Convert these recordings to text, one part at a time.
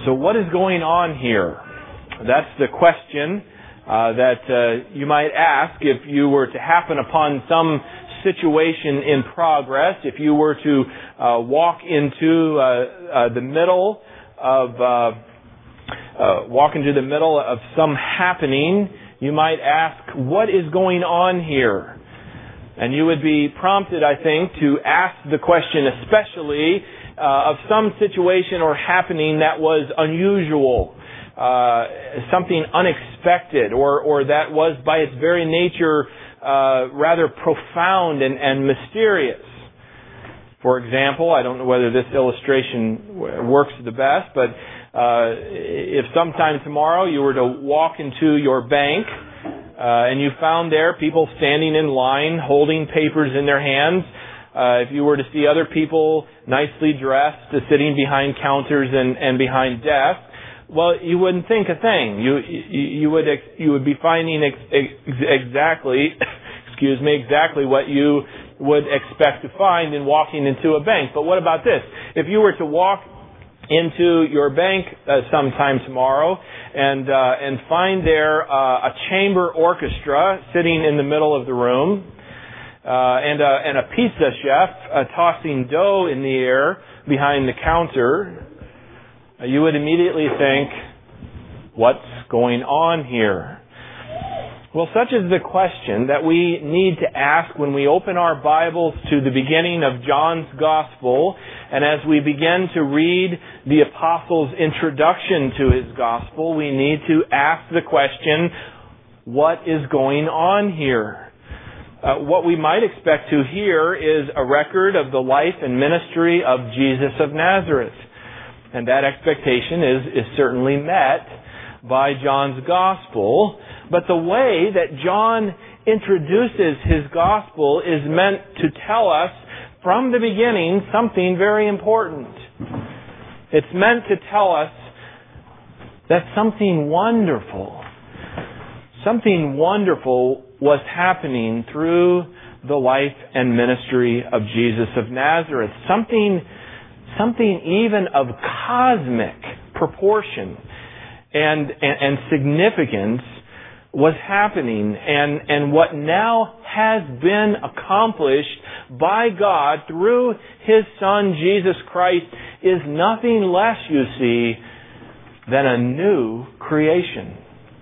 So what is going on here? That's the question that you might ask if you were to happen upon some situation in progress, if you were to walk into the middle of some happening. You might ask, what is going on here? And you would be prompted, I think, to ask the question especially of some situation or happening that was unusual, something unexpected, or that was by its very nature rather profound and mysterious. For example, I don't know whether this illustration works the best, but if sometime tomorrow you were to walk into your bank and you found there people standing in line holding papers in their hands, if you were to see other people nicely dressed sitting behind counters and behind desks, well, you wouldn't think a thing. You would be finding exactly what you would expect to find in walking into a bank. But what about this? If you were to walk into your bank sometime tomorrow and find there a chamber orchestra sitting in the middle of the room and a pizza chef tossing dough in the air behind the counter, you would immediately think, what's going on here? Well, such is the question that we need to ask when we open our Bibles to the beginning of John's Gospel, and as we begin to read the Apostle's introduction to his Gospel, we need to ask the question, what is going on here? What we might expect to hear is a record of the life and ministry of Jesus of Nazareth. And that expectation is certainly met by John's Gospel. But the way that John introduces his Gospel is meant to tell us from the beginning something very important. It's meant to tell us that something wonderful was happening through the life and ministry of Jesus of Nazareth. Something even of cosmic proportion and significance was happening, and what now has been accomplished by God through His Son Jesus Christ is nothing less, you see, than a new creation.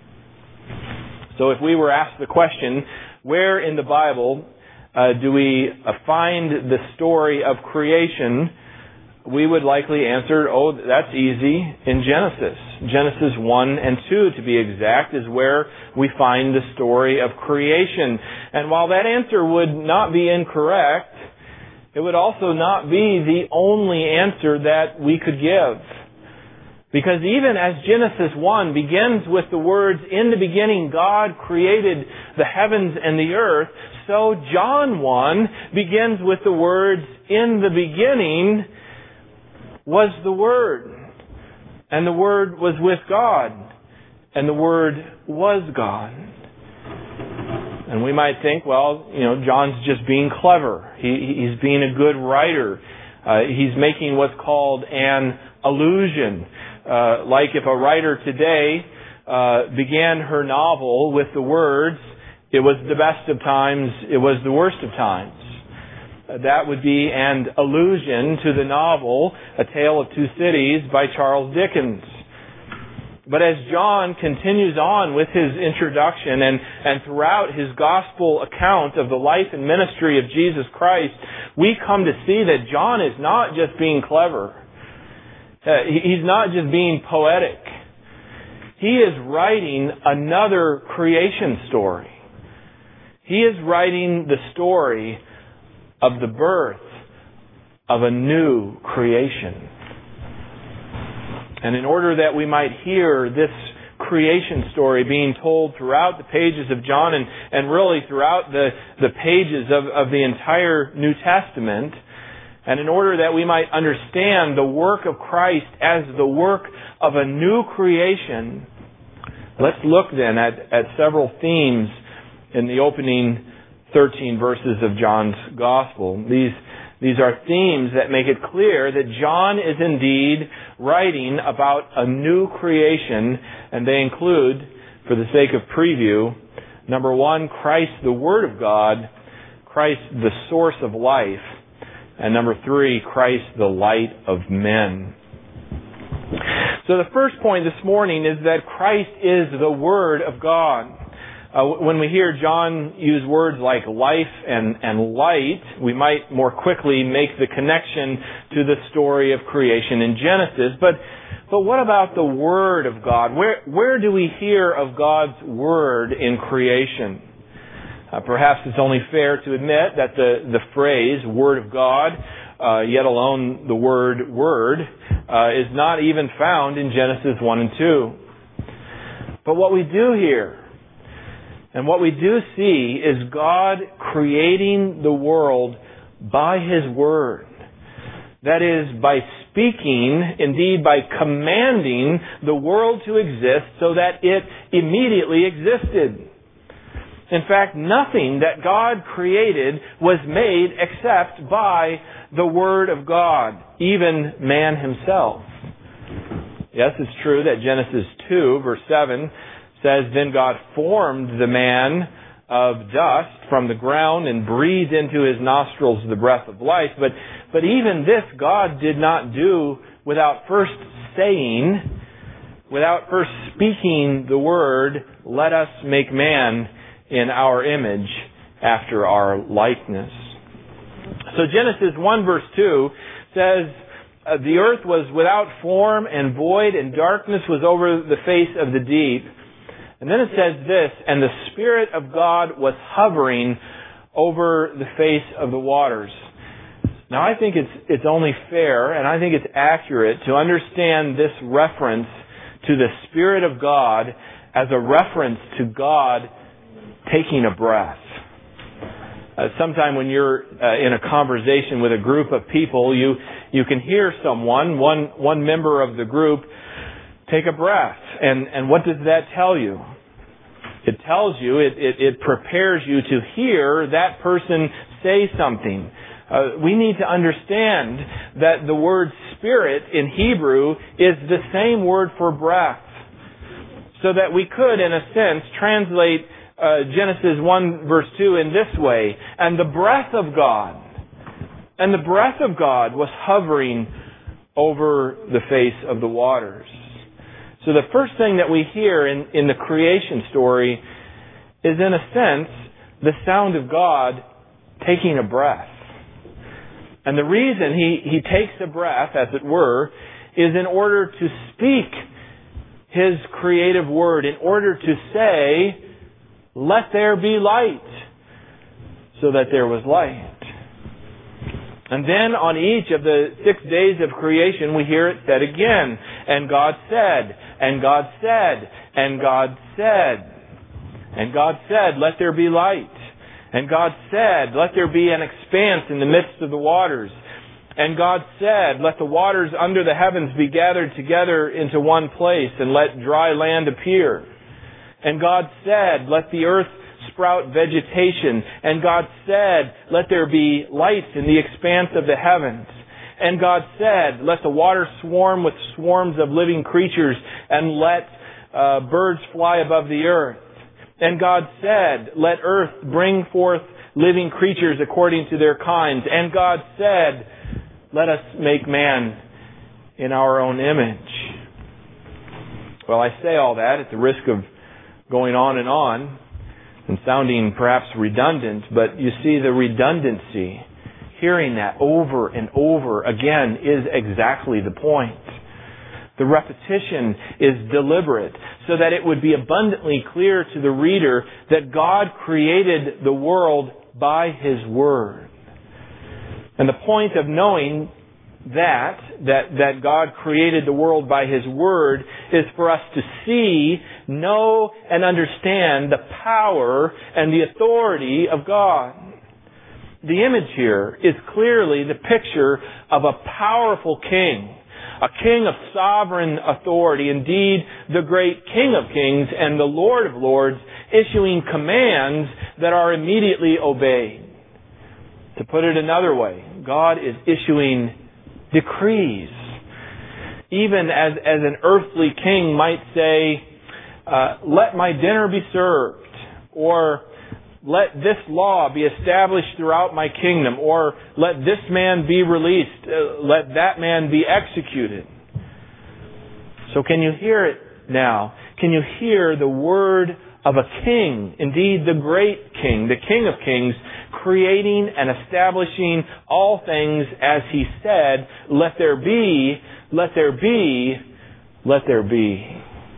So if we were asked the question, where in the Bible do we find the story of creation, we would likely answer, that's easy, in Genesis. Genesis 1 and 2, to be exact, is where we find the story of creation. And while that answer would not be incorrect, it would also not be the only answer that we could give. Because even as Genesis 1 begins with the words, in the beginning God created the heavens and the earth, so John 1 begins with the words, in the beginning was the Word, and the Word was with God, and the Word was God. And we might think, John's just being clever. He's being a good writer. He's making what's called an allusion. Like if a writer today began her novel with the words, it was the best of times, it was the worst of times. That would be an allusion to the novel A Tale of Two Cities by Charles Dickens. But as John continues on with his introduction and throughout his gospel account of the life and ministry of Jesus Christ, we come to see that John is not just being clever. He's not just being poetic. He is writing another creation story. He is writing the story of the birth of a new creation. And in order that we might hear this creation story being told throughout the pages of John and really throughout the pages of the entire New Testament, and in order that we might understand the work of Christ as the work of a new creation, let's look then at several themes in the opening 13 verses of John's Gospel. These These are themes that make it clear that John is indeed writing about a new creation, and they include, for the sake of preview, number one, Christ the Word of God, Christ the source of life, and number three, Christ the light of men. So the first point this morning is that Christ is the Word of God. When we hear John use words like life and light, we might more quickly make the connection to the story of creation in Genesis. But what about the Word of God? Where do we hear of God's Word in creation? Perhaps it's only fair to admit that the phrase Word of God, yet alone the word Word, is not even found in Genesis 1 and 2. But what we do hear, and what we do see, is God creating the world by His Word. That is, by speaking, indeed by commanding the world to exist so that it immediately existed. In fact, nothing that God created was made except by the Word of God, even man himself. Yes, it's true that Genesis 2, verse 7, says, "Then God formed the man of dust from the ground and breathed into his nostrils the breath of life." But even this God did not do without first saying, without first speaking the word, "Let us make man in our image, after our likeness." So Genesis 1 verse 2 says, "The earth was without form and void, and darkness was over the face of the deep." And then it says this, "And the Spirit of God was hovering over the face of the waters." Now I think it's only fair, and I think it's accurate to understand this reference to the Spirit of God as a reference to God taking a breath. Sometime when you're in a conversation with a group of people, you can hear someone, one member of the group, take a breath. And what does that tell you? It tells you, it prepares you to hear that person say something. We need to understand that the word spirit in Hebrew is the same word for breath. So that we could, in a sense, translate Genesis 1 verse 2 in this way, "And the breath of God was hovering over the face of the waters." So the first thing that we hear in the creation story is, in a sense, the sound of God taking a breath. And the reason He takes a breath, as it were, is in order to speak His creative word, in order to say, "Let there be light," so that there was light. And then on each of the 6 days of creation, we hear it said again, "And God said, and God said, and God said. And God said, let there be light. And God said, let there be an expanse in the midst of the waters. And God said, let the waters under the heavens be gathered together into one place, and let dry land appear. And God said, let the earth sprout vegetation. And God said, let there be lights in the expanse of the heavens. And God said, let the water swarm with swarms of living creatures, and let birds fly above the earth. And God said, let earth bring forth living creatures according to their kinds. And God said, let us make man in our own image. Well, I say all that at the risk of going on and sounding perhaps redundant, but you see the redundancy, hearing that over and over again, is exactly the point. The repetition is deliberate so that it would be abundantly clear to the reader that God created the world by His Word. And the point of knowing that God created the world by His Word is for us to see, know, and understand the power and the authority of God. The image here is clearly the picture of a powerful king. A king of sovereign authority, indeed the great King of Kings and the Lord of Lords, issuing commands that are immediately obeyed. To put it another way, God is issuing decrees. Even as an earthly king might say, let my dinner be served, or let this law be established throughout my kingdom, or let this man be released, let that man be executed. So can you hear it now? Can you hear the word of a king, indeed the great king, the King of Kings, creating and establishing all things as He said, let there be, let there be, let there be.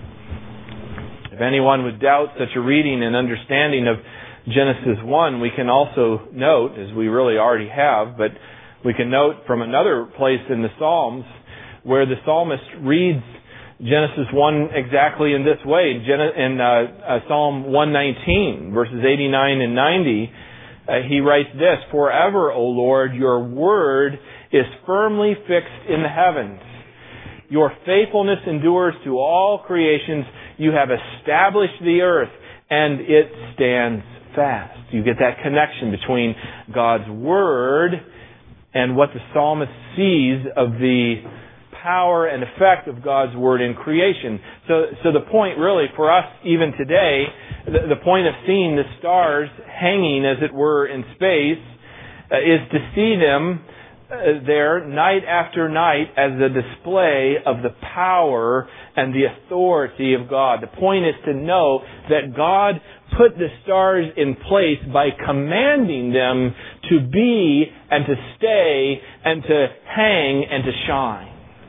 If anyone would doubt such a reading and understanding of Genesis 1, we can also note, as we really already have, but we can note from another place in the Psalms where the psalmist reads Genesis 1 exactly in this way. In Psalm 119, verses 89 and 90, he writes this, forever, O Lord, your word is firmly fixed in the heavens. Your faithfulness endures to all creations. You have established the earth, and it stands fast. You get that connection between God's word and what the psalmist sees of the power and effect of God's word in creation. So the point really for us even today, the point of seeing the stars hanging as it were in space is to see them there night after night as a display of the power and the authority of God. The point is to know that God put the stars in place by commanding them to be and to stay and to hang and to shine.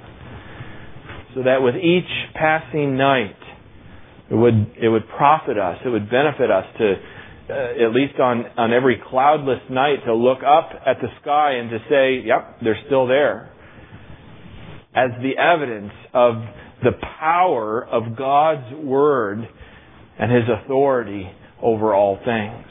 So that with each passing night, it would profit us, it would benefit us to, at least on every cloudless night, to look up at the sky and to say, yep, they're still there. As the evidence of the power of God's Word and His authority over all things.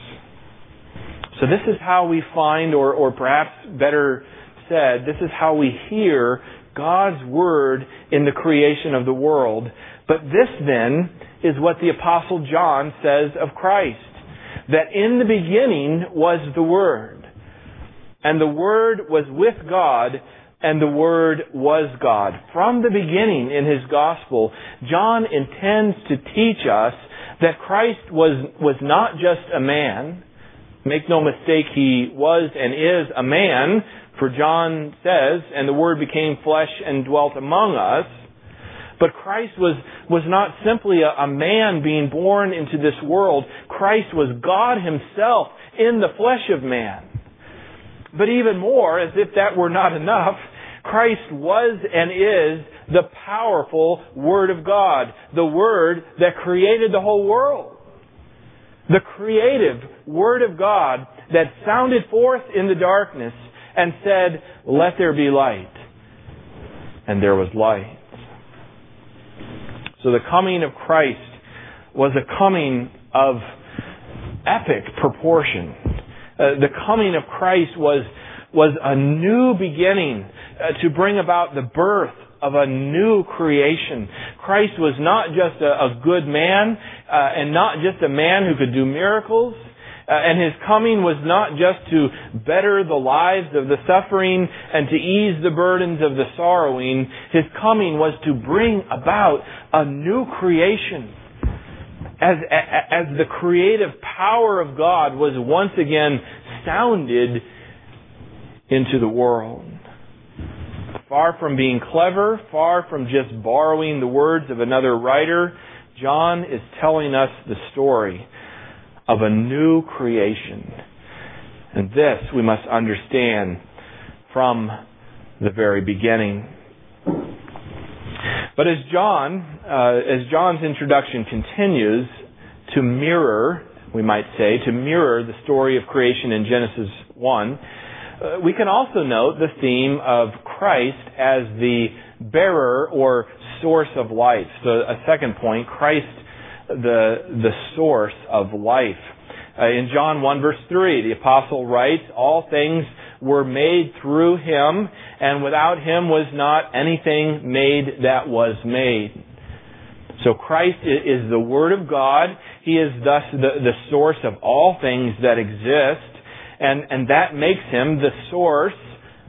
So this is how we find, or perhaps better said, this is how we hear God's Word in the creation of the world. But this then is what the Apostle John says of Christ. That in the beginning was the Word. And the Word was with God, and the Word was God. From the beginning in his Gospel, John intends to teach us that Christ was not just a man. Make no mistake, He was and is a man. For John says, and the Word became flesh and dwelt among us. But Christ was not simply a man being born into this world. Christ was God Himself in the flesh of man. But even more, as if that were not enough, Christ was and is the powerful Word of God. The Word that created the whole world. The creative Word of God that sounded forth in the darkness and said, let there be light. And there was light. So the coming of Christ was a coming of epic proportion. The coming of Christ was a new beginning to bring about the birth of a new creation. Christ was not just a good man and not just a man who could do miracles. And His coming was not just to better the lives of the suffering and to ease the burdens of the sorrowing. His coming was to bring about a new creation. As the creative power of God was once again sounded into the world. Far from being clever, far from just borrowing the words of another writer, John is telling us the story of a new creation. And this we must understand from the very beginning. But as John's introduction continues to mirror, we might say, to mirror the story of creation in Genesis 1, we can also note the theme of Christ as the bearer or source of life. So a second point, Christ the source of life. In John 1 verse 3, the apostle writes, all things were made through Him, and without Him was not anything made that was made. So Christ is the Word of God. He is thus the source of all things that exist, and that makes Him the source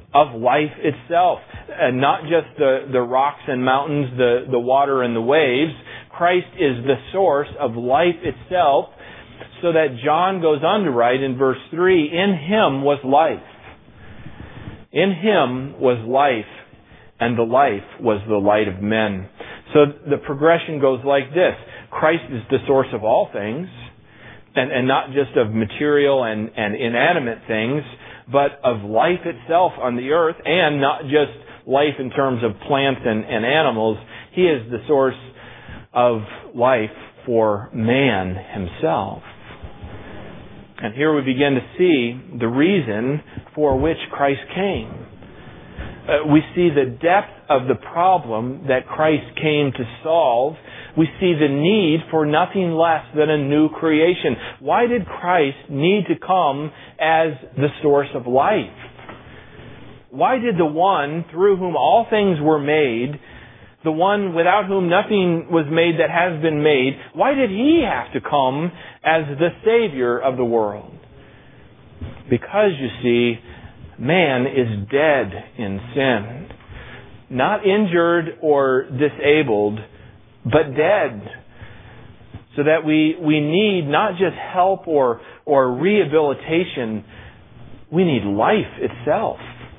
of life itself. And not just the rocks and mountains, the water and the waves. Christ is the source of life itself, so that John goes on to write in verse 3, in Him was life. In Him was life, and the life was the light of men. So the progression goes like this. Christ is the source of all things, and not just of material and inanimate things, but of life itself on the earth, and not just life in terms of plants and animals. He is the source of life for man himself. And here we begin to see the reason for which Christ came. We see the depth of the problem that Christ came to solve. We see the need for nothing less than a new creation. Why did Christ need to come as the source of life? Why did the one through whom all things were made, the one without whom nothing was made that has been made, why did He have to come as the Savior of the world? Because, you see, man is dead in sin. Not injured or disabled, but dead. So that we need not just help or rehabilitation, we need life itself.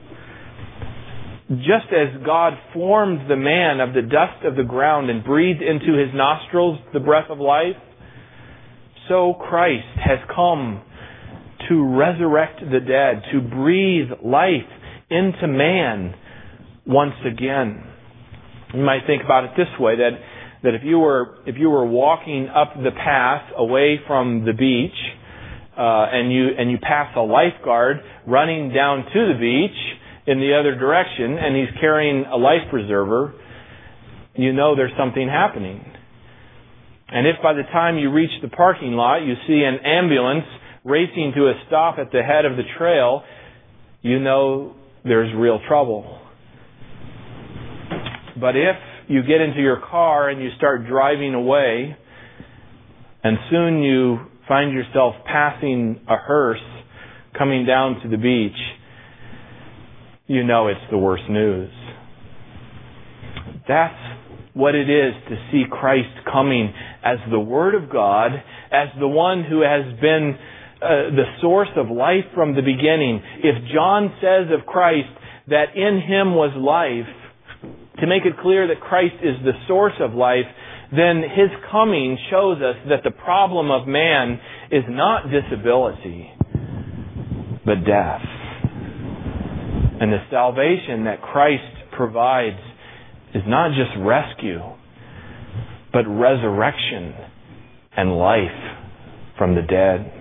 Just as God formed the man of the dust of the ground and breathed into his nostrils the breath of life, so Christ has come to resurrect the dead, to breathe life into man once again. You might think about it this way, that if you were walking up the path away from the beach, and you pass a lifeguard running down to the beach in the other direction, and he's carrying a life preserver, you know there's something happening. And if by the time you reach the parking lot, you see an ambulance racing to a stop at the head of the trail, you know there's real trouble. But if you get into your car and you start driving away, and soon you find yourself passing a hearse coming down to the beach, you know it's the worst news. That's what it is to see Christ coming as the Word of God, as the one who has been the source of life from the beginning. If John says of Christ that in Him was life, to make it clear that Christ is the source of life, then His coming shows us that the problem of man is not disability, but death. And the salvation that Christ provides is not just rescue, but resurrection and life from the dead.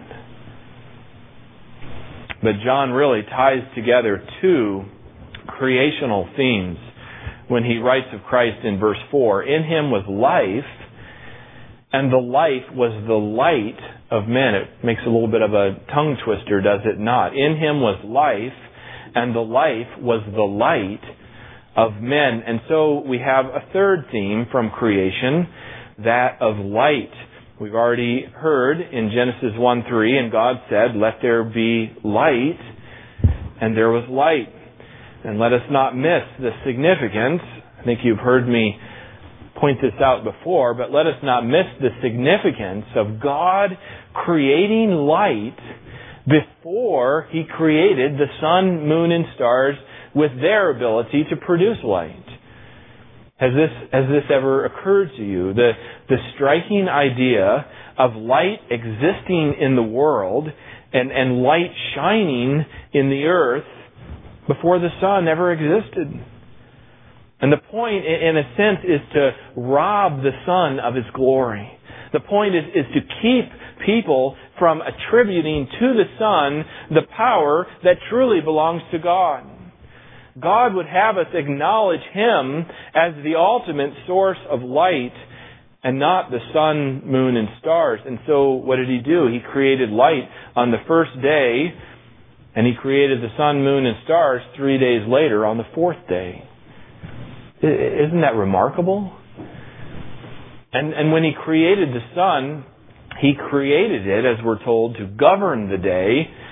But John really ties together two creational themes when he writes of Christ in verse 4. In Him was life, and the life was the light of men. It makes a little bit of a tongue twister, does it not? In Him was life, and the life was the light of men. And so we have a third theme from creation, that of light. We've already heard in Genesis 1:3, and God said, "Let there be light," and there was light. And let us not miss the significance. I think you've heard me point this out before, but let us not miss the significance of God creating light before He created the sun, moon, and stars with their ability to produce light. Has this ever occurred to you? The striking idea of light existing in the world and light shining in the earth before the sun ever existed. And the point, in a sense, is to rob the sun of its glory. The point is to keep people from attributing to the sun the power that truly belongs to God. God would have us acknowledge Him as the ultimate source of light and not the sun, moon, and stars. And so what did He do? He created light on the first day, and He created the sun, moon, and stars 3 days later on the fourth day. Isn't that remarkable? And when He created the sun, He created it, as we're told, to govern the day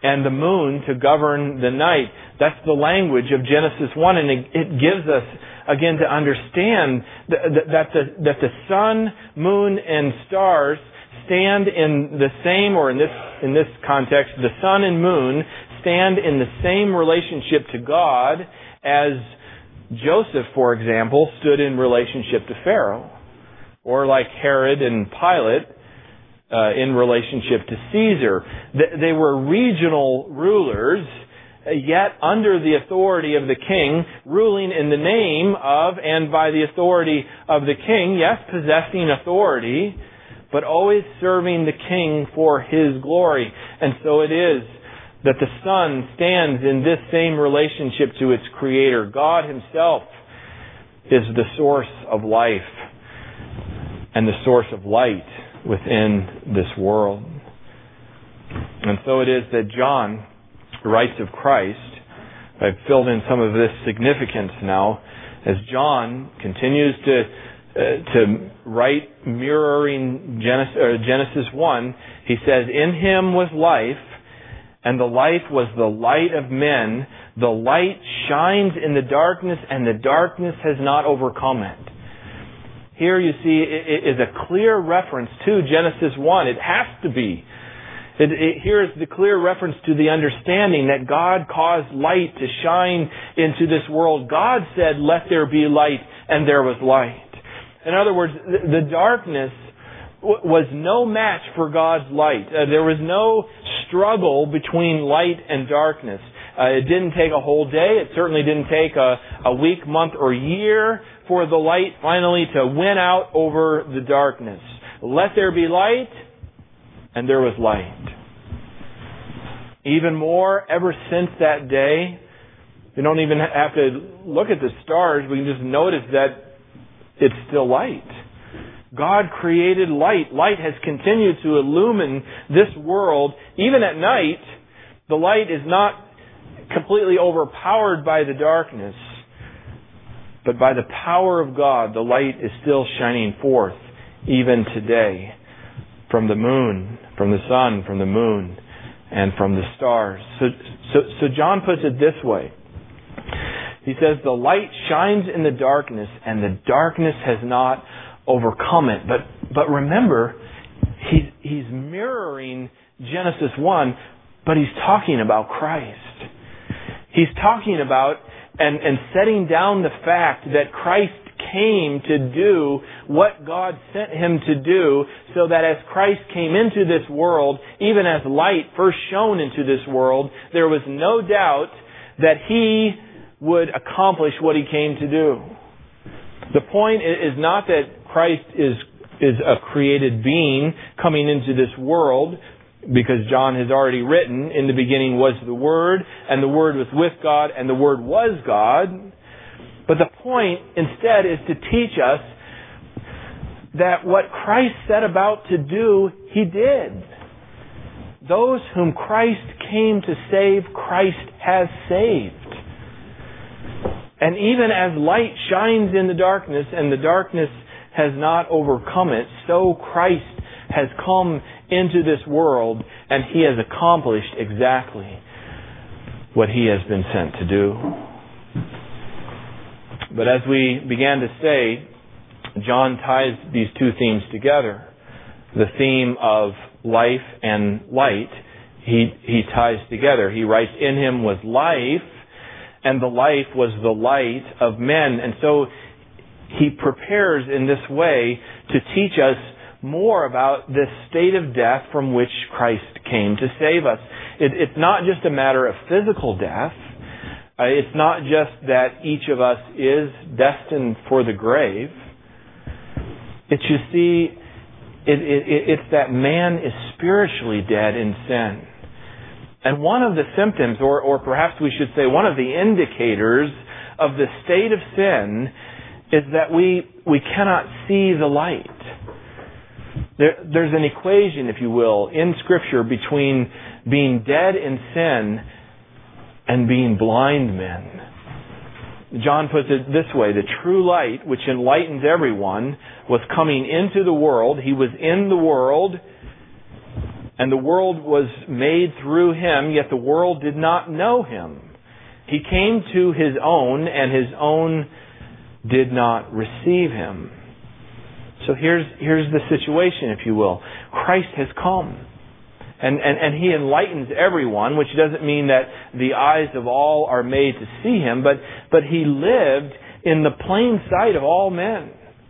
and the moon to govern the night. That's the language of Genesis 1, and it gives us, again, to understand that the sun, moon, and stars stand in the same, or in this context, the sun and moon stand in the same relationship to God as Joseph, for example, stood in relationship to Pharaoh, or like Herod and Pilate in relationship to Caesar. They were regional rulers, yet under the authority of the king, ruling in the name of and by the authority of the king, yes, possessing authority, but always serving the king for his glory. And so it is that the sun stands in this same relationship to its creator. God himself is the source of life and the source of light within this world. And so it is that John writes of Christ. I've filled in some of this significance now as John continues to write mirroring Genesis 1. He says, "In him was life, and the life was the light of men. The light shines in the darkness, and the darkness has not overcome it." Here you see it is a clear reference to Genesis 1. It has to be. Here is the clear reference to the understanding that God caused light to shine into this world. God said, "Let there be light," and there was light. In other words, the darkness was no match for God's light. There was no struggle between light and darkness. It didn't take a whole day. It certainly didn't take a week, month, or year for the light finally to win out over the darkness. Let there be light, and there was light. Even more, ever since that day, we don't even have to look at the stars. We can just notice that it's still light. God created light. Light has continued to illumine this world. Even at night, the light is not completely overpowered by the darkness, but by the power of God, the light is still shining forth even today from the moon, from the sun, from the moon, and from the stars. So John puts it this way. He says, "The light shines in the darkness, and the darkness has not overcome it." But remember, he's mirroring Genesis 1, but he's talking about Christ. He's talking about and setting down the fact that Christ came to do what God sent him to do, so that as Christ came into this world, even as light first shone into this world, there was no doubt that he would accomplish what he came to do. The point is not that Christ is a created being coming into this world, because John has already written, "In the beginning was the Word, and the Word was with God, and the Word was God." But the point instead is to teach us that what Christ set about to do, he did. Those whom Christ came to save, Christ has saved. And even as light shines in the darkness, and the darkness has not overcome it, so Christ has come into this world, and he has accomplished exactly what he has been sent to do. But as we began to say, John ties these two themes together. The theme of life and light, he ties together. He writes, "In him was life, and the life was the light of men." And so he prepares in this way to teach us more about this state of death from which Christ came to save us. It's not just a matter of physical death. It's not just that each of us is destined for the grave. It's, you see, it's that man is spiritually dead in sin. And one of the symptoms, or perhaps we should say one of the indicators of the state of sin, is that we cannot see the light. There's an equation, if you will, in Scripture between being dead in sin and being blind men. John puts it this way: the true light, which enlightens everyone, was coming into the world. He was in the world, And the world was made through Him, yet the world did not know Him. He came to His own, and His own did not receive Him. So here's the situation, if you will. Christ has come. And He enlightens everyone, which doesn't mean that the eyes of all are made to see Him, but He lived in the plain sight of all men.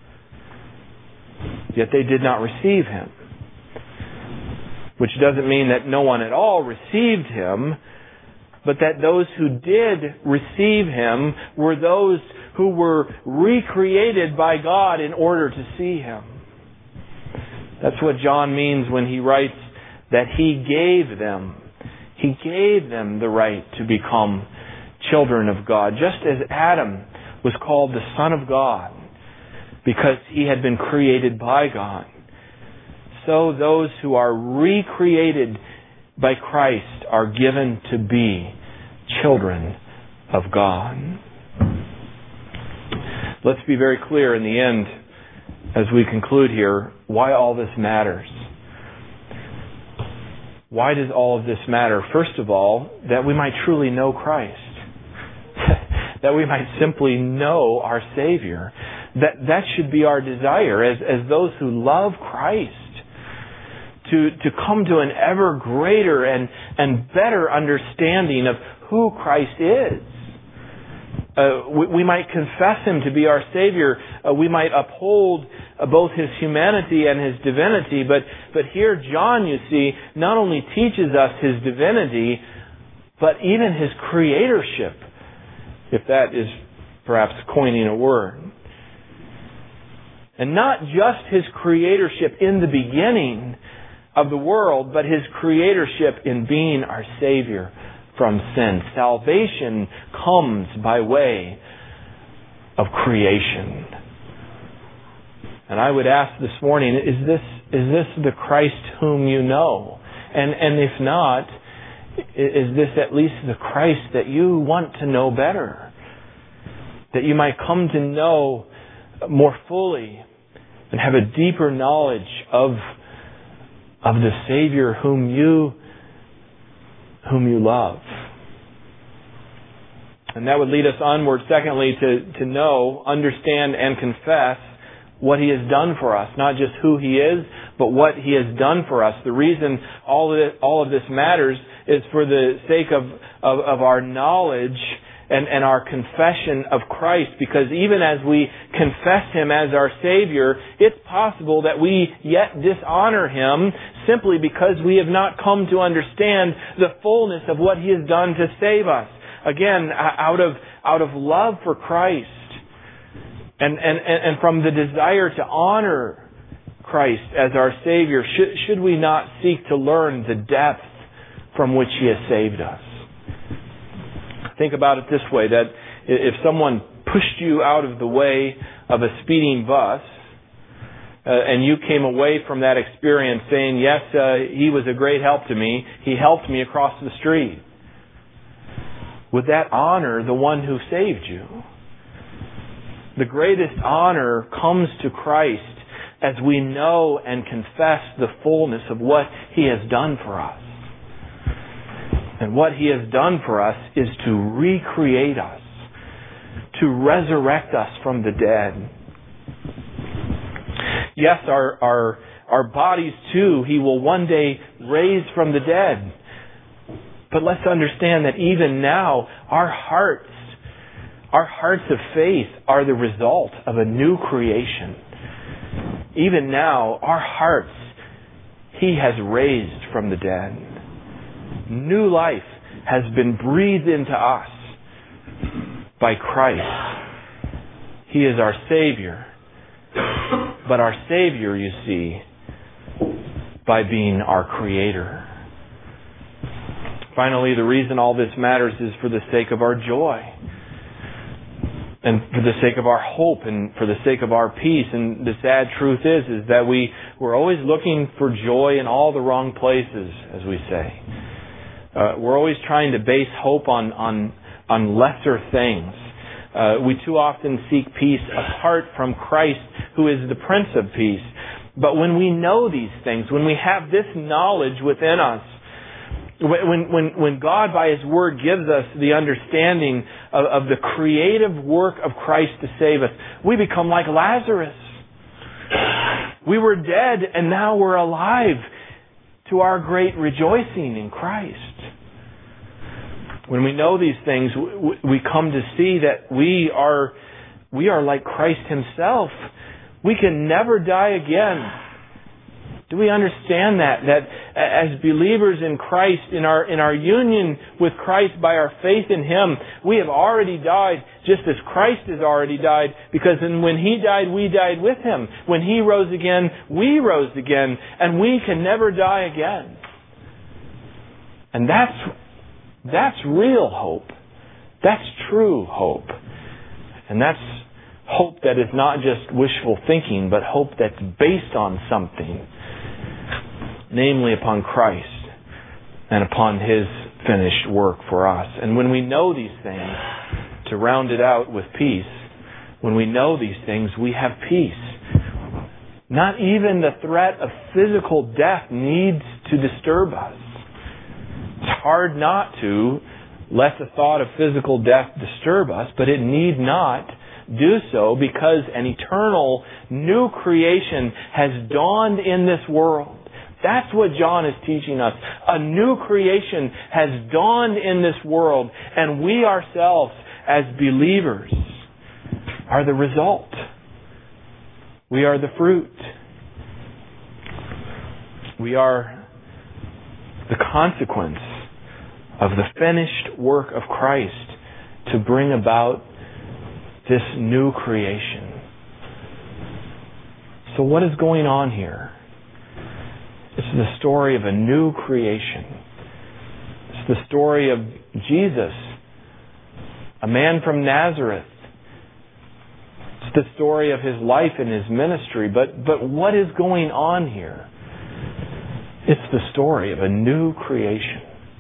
Yet they did not receive Him. Which doesn't mean that no one at all received Him, but that those who did receive Him were those who were recreated by God in order to see Him. That's what John means when he writes that He gave them the right to become children of God. Just as Adam was called the Son of God because he had been created by God, so those who are recreated by Christ are given to be children of God. Let's be very clear in the end, as we conclude here, why all this matters. Why does all of this matter? First of all, that we might truly know Christ. That we might simply know our Savior. That should be our desire as those who love Christ. To come to an ever greater and better understanding of who Christ is. We might confess Him to be our Savior. We might uphold both His humanity and His divinity. But here John, you see, not only teaches us His divinity, but even His creatorship, if that is perhaps coining a word. And not just His creatorship in the beginning of the world, but His creatorship in being our Savior from sin. Salvation comes by way of creation. And I would ask this morning, is this the Christ whom you know? And if not, is this at least the Christ that you want to know better? That you might come to know more fully and have a deeper knowledge of the Savior whom you love. And that would lead us onward, secondly, to know, understand, and confess what He has done for us. Not just who He is, but what He has done for us. The reason all of this matters is for the sake of our knowledge and our confession of Christ. Because even as we confess Him as our Savior, it's possible that we yet dishonor Him simply because we have not come to understand the fullness of what He has done to save us. Again, out of love for Christ and from the desire to honor Christ as our Savior, should we not seek to learn the depth from which He has saved us? Think about it this way, that if someone pushed you out of the way of a speeding bus, and you came away from that experience saying, yes, he was a great help to me, he helped me across the street, would that honor the one who saved you? The greatest honor comes to Christ as we know and confess the fullness of what He has done for us. And what He has done for us is to recreate us, to resurrect us from the dead. Yes, our bodies too, He will one day raise from the dead. But let's understand that even now, our hearts of faith are the result of a new creation. Even now, our hearts, He has raised from the dead. New life has been breathed into us by Christ. He is our Savior. But our Savior, you see, by being our Creator. Finally, the reason all this matters is for the sake of our joy. And for the sake of our hope and for the sake of our peace. And the sad truth is that we're always looking for joy in all the wrong places, as we say. We're always trying to base hope on lesser things. We too often seek peace apart from Christ, who is the Prince of Peace. But when we know these things, when we have this knowledge within us, when God by His Word gives us the understanding of the creative work of Christ to save us, we become like Lazarus. We were dead and now we're alive to our great rejoicing in Christ. When we know these things, we come to see that we are like Christ Himself. We can never die again. Do we understand that? That as believers in Christ, in our union with Christ by our faith in Him, we have already died just as Christ has already died, because when He died, we died with Him. When He rose again, we rose again, and we can never die again. And that's real hope. That's true hope. And that's hope that is not just wishful thinking, but hope that's based on something, namely upon Christ and upon His finished work for us. And when we know these things, to round it out with peace, when we know these things, we have peace. Not even the threat of physical death needs to disturb us. It's hard not to let the thought of physical death disturb us, but it need not do so, because an eternal new creation has dawned in this world. That's what John is teaching us. A new creation has dawned in this world, and we ourselves as believers are the result. We are the fruit. We are the consequence of the finished work of Christ to bring about this new creation. So what is going on here? It's the story of a new creation. It's the story of Jesus, a man from Nazareth. It's the story of His life and His ministry. But what is going on here? It's the story of a new creation.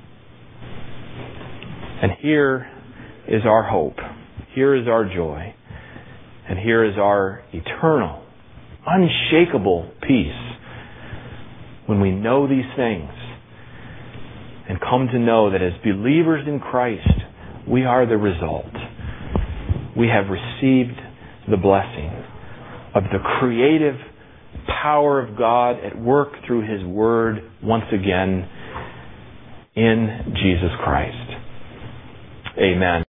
And here is our hope. Here is our joy. And here is our eternal, unshakable peace when we know these things and come to know that as believers in Christ, we are the result. We have received the blessing of the creative power of God at work through His Word once again in Jesus Christ. Amen.